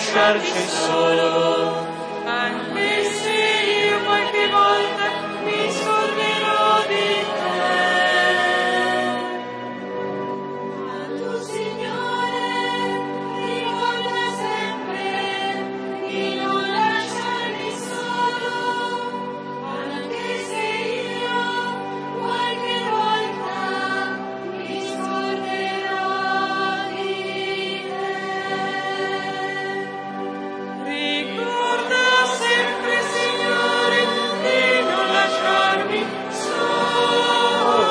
lasciarci solo. Anche se io qualche volta mi scorderò di te. Ma tu, Signore, ricorda sempre di non lasciarmi solo. Anche se io qualche volta mi scorderò di te. Ricorda sempre, Signore, di non lasciarmi solo.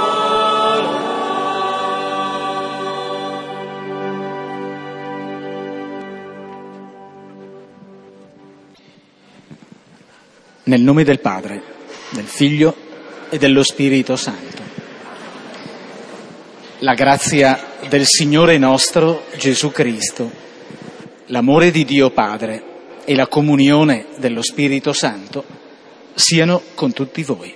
Nel nome del Padre, del Figlio e dello Spirito Santo. La grazia del Signore nostro Gesù Cristo, l'amore di Dio Padre e la comunione dello Spirito Santo siano con tutti voi.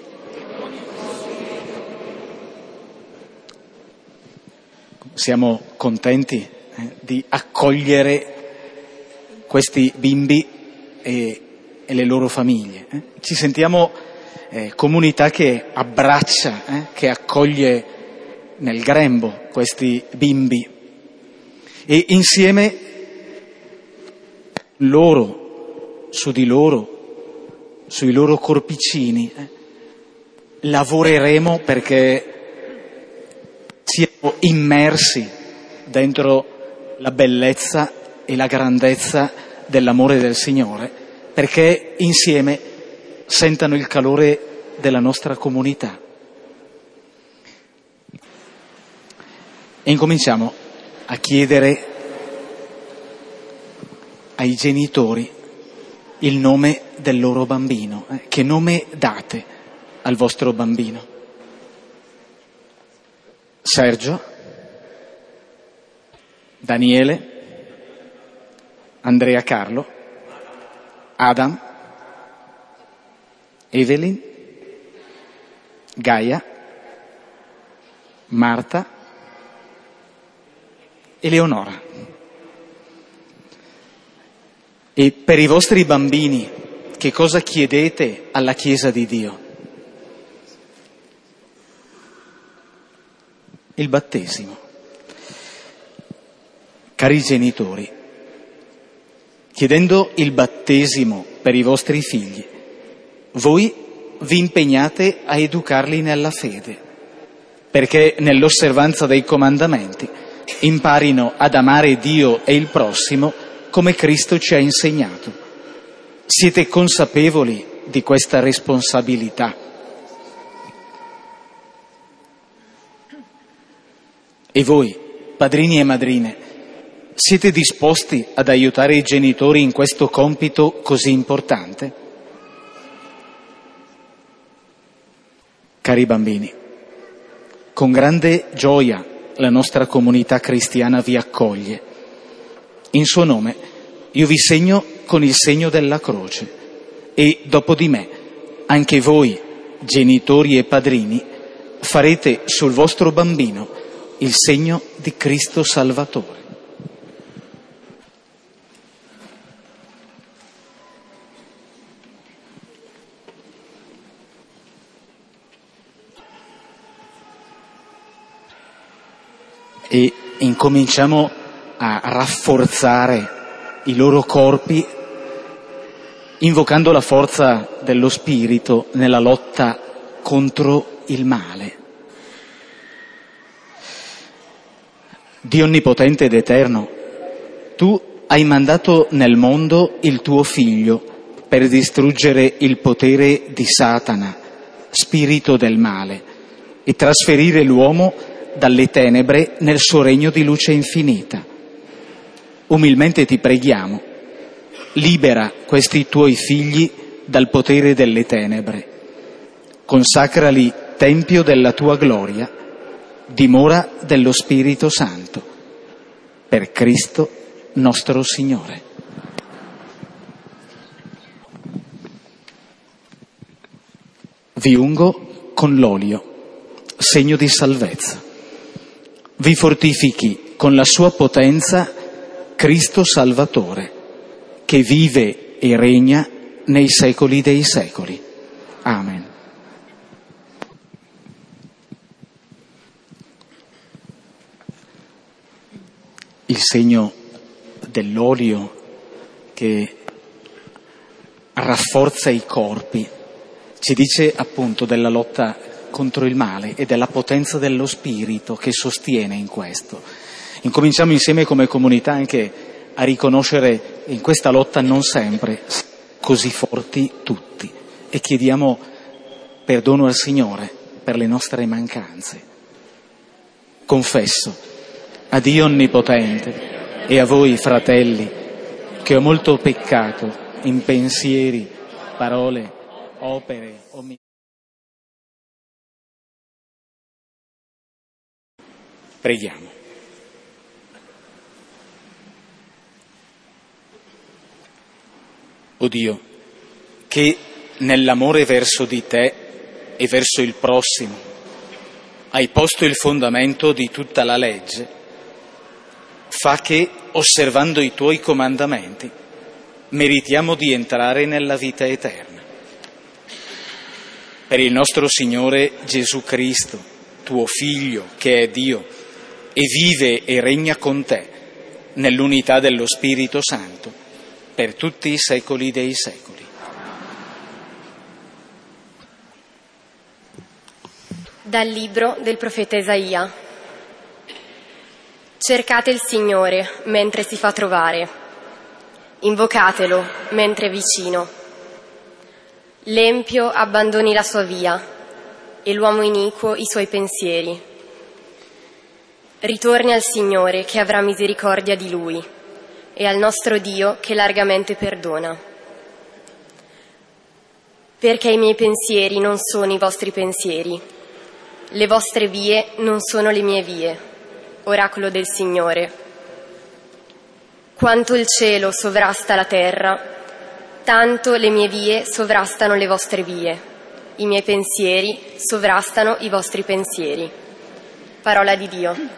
Siamo contenti di accogliere questi bimbi e le loro famiglie. Ci sentiamo comunità che abbraccia, che accoglie nel grembo questi bimbi e insieme loro, su di loro, sui loro corpicini, lavoreremo perché siamo immersi dentro la bellezza e la grandezza dell'amore del Signore, perché insieme sentano il calore della nostra comunità. E incominciamo a chiedere ai genitori il nome del loro bambino. Che nome date al vostro bambino? Sergio, Daniele, Andrea Carlo, Adam, Evelyn, Gaia, Marta, Eleonora. E per i vostri bambini, che cosa chiedete alla Chiesa di Dio? Il battesimo. Cari genitori, chiedendo il battesimo per i vostri figli, voi vi impegnate a educarli nella fede, perché nell'osservanza dei comandamenti imparino ad amare Dio e il prossimo come Cristo ci ha insegnato. Siete consapevoli di questa responsabilità? E voi, padrini e madrine, siete disposti ad aiutare i genitori in questo compito così importante? Cari bambini, con grande gioia la nostra comunità cristiana vi accoglie. In suo nome io vi segno con il segno della croce e dopo di me anche voi, genitori e padrini, farete sul vostro bambino il segno di Cristo Salvatore. E incominciamo a rafforzare i loro corpi invocando la forza dello Spirito nella lotta contro il male. Dio onnipotente ed eterno, tu hai mandato nel mondo il tuo Figlio per distruggere il potere di Satana, spirito del male, e trasferire l'uomo dalle tenebre nel suo regno di luce infinita. Umilmente ti preghiamo, libera questi tuoi figli dal potere delle tenebre, consacrali tempio della tua gloria, dimora dello Spirito Santo, per Cristo nostro Signore. Vi ungo con l'olio, segno di salvezza. Vi fortifichi con la sua potenza Cristo Salvatore che vive e regna nei secoli dei secoli. Amen. Il segno dell'olio che rafforza i corpi ci dice appunto della lotta contro il male e della potenza dello Spirito che sostiene in questo. Incominciamo insieme come comunità anche a riconoscere in questa lotta non sempre così forti tutti e chiediamo perdono al Signore per le nostre mancanze. Confesso a Dio Onnipotente e a voi, fratelli, che ho molto peccato in pensieri, parole, opere, Preghiamo. O Dio, che nell'amore verso di te e verso il prossimo hai posto il fondamento di tutta la legge, fa che, osservando i tuoi comandamenti, meritiamo di entrare nella vita eterna. Per il nostro Signore Gesù Cristo, tuo Figlio, che è Dio, e vive e regna con te, nell'unità dello Spirito Santo, per tutti i secoli dei secoli. Dal libro del profeta Isaia. Cercate il Signore mentre si fa trovare, invocatelo mentre è vicino. L'empio abbandoni la sua via e l'uomo iniquo i suoi pensieri. Ritorni al Signore che avrà misericordia di lui e al nostro Dio che largamente perdona. Perché i miei pensieri non sono i vostri pensieri, le vostre vie non sono le mie vie, oracolo del Signore. Quanto il cielo sovrasta la terra, tanto le mie vie sovrastano le vostre vie, i miei pensieri sovrastano i vostri pensieri. Parola di Dio.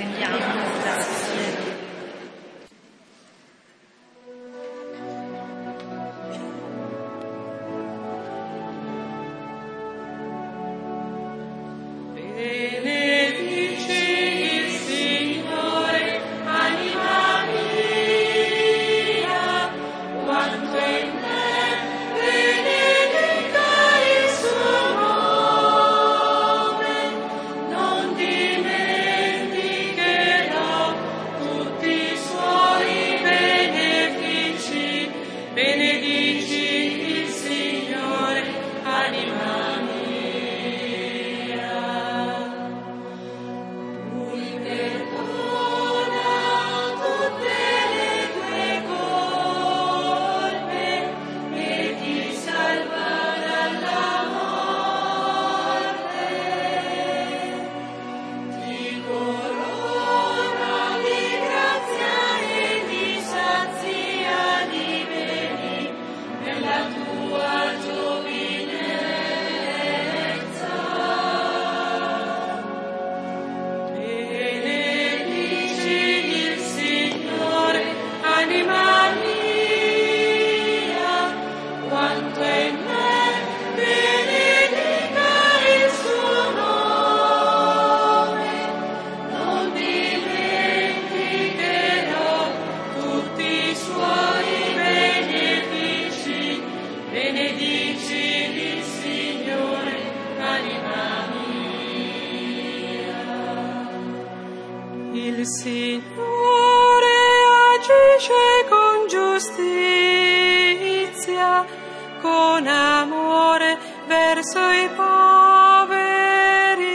Il Signore agisce con giustizia, con amore verso i poveri.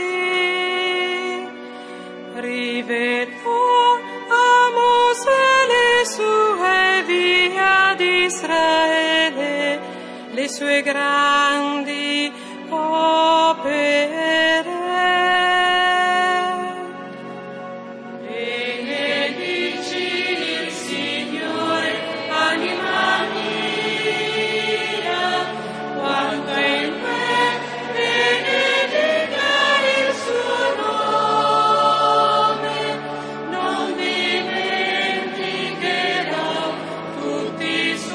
Rivelò a Mosè le sue vie di Israele, le sue grandi opere. Tutti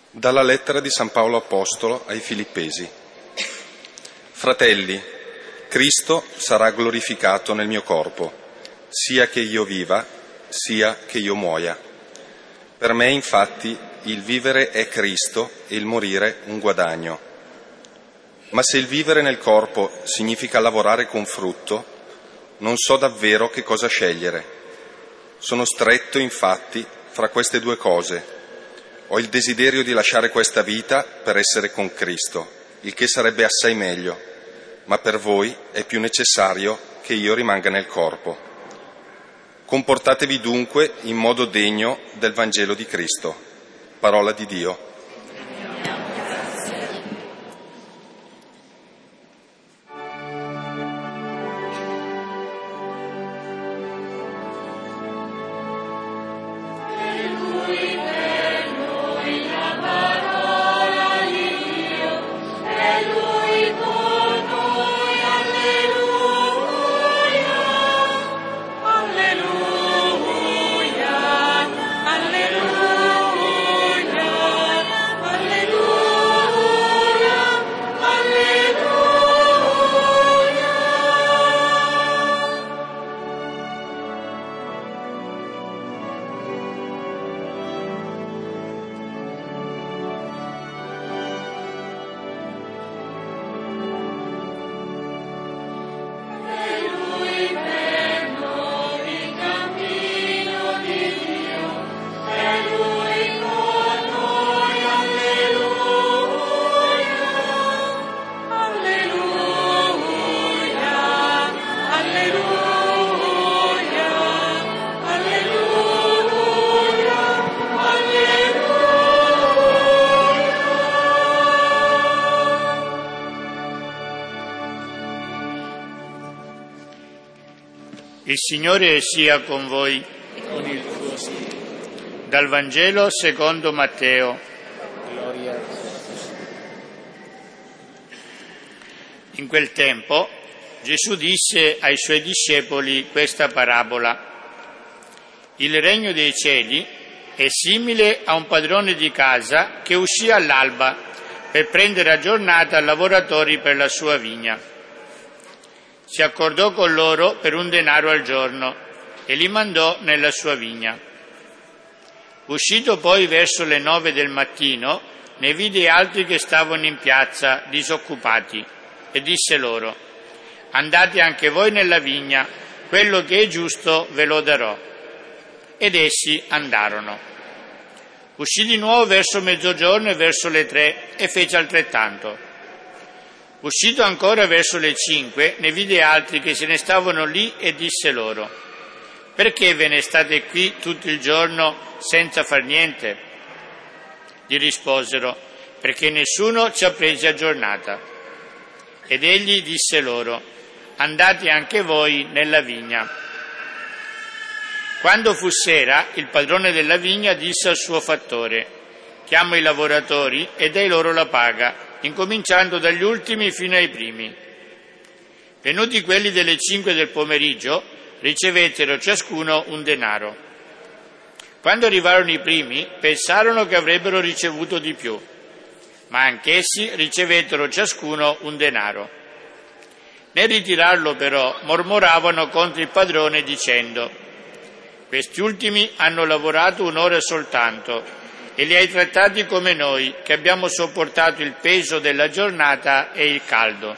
Dalla lettera di San Paolo Apostolo ai Filippesi. Fratelli, Cristo sarà glorificato nel mio corpo, sia che io viva, sia che io muoia. Per me, infatti, il vivere è Cristo e il morire un guadagno. Ma se il vivere nel corpo significa lavorare con frutto, non so davvero che cosa scegliere. Sono stretto, infatti, fra queste due cose. Ho il desiderio di lasciare questa vita per essere con Cristo, il che sarebbe assai meglio, ma per voi è più necessario che io rimanga nel corpo. Comportatevi dunque in modo degno del Vangelo di Cristo. Parola di Dio. Il Signore sia con voi e con il tuo spirito. Dal Vangelo secondo Matteo. Gloria a Gesù. In quel tempo Gesù disse ai suoi discepoli questa parabola. Il regno dei cieli è simile a un padrone di casa che uscì all'alba per prendere a giornata lavoratori per la sua vigna. Si accordò con loro per 1 denaro al giorno e li mandò nella sua vigna. Uscito poi verso le 9 del mattino, ne vide altri che stavano in piazza, disoccupati, e disse loro: andate anche voi nella vigna, quello che è giusto ve lo darò. Ed essi andarono. Uscì di nuovo verso mezzogiorno e verso le 3 e fece altrettanto. Uscito ancora verso le 5, ne vide altri che se ne stavano lì e disse loro: perché ve ne state qui tutto il giorno senza far niente? Gli risposero: perché nessuno ci ha presi a giornata. Ed egli disse loro: andate anche voi nella vigna. Quando fu sera, il padrone della vigna disse al suo fattore: chiama i lavoratori e dai loro la paga, incominciando dagli ultimi fino ai primi. Venuti quelli delle 5 del pomeriggio, ricevettero ciascuno 1 denaro. Quando arrivarono i primi, pensarono che avrebbero ricevuto di più, ma anch'essi ricevettero ciascuno 1 denaro. Nel ritirarlo però mormoravano contro il padrone dicendo: questi ultimi hanno lavorato 1 ora soltanto e li hai trattati come noi, che abbiamo sopportato il peso della giornata e il caldo.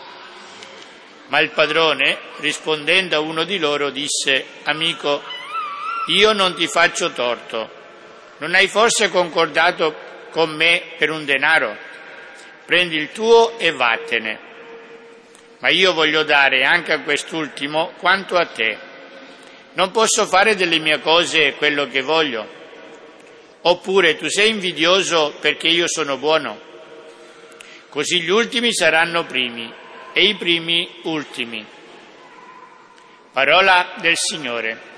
Ma il padrone, rispondendo a uno di loro, disse: amico, io non ti faccio torto. Non hai forse concordato con me per 1 denaro? Prendi il tuo e vattene. Ma io voglio dare anche a quest'ultimo quanto a te. Non posso fare delle mie cose quello che voglio? Oppure tu sei invidioso perché io sono buono? Così gli ultimi saranno primi e i primi ultimi. Parola del Signore.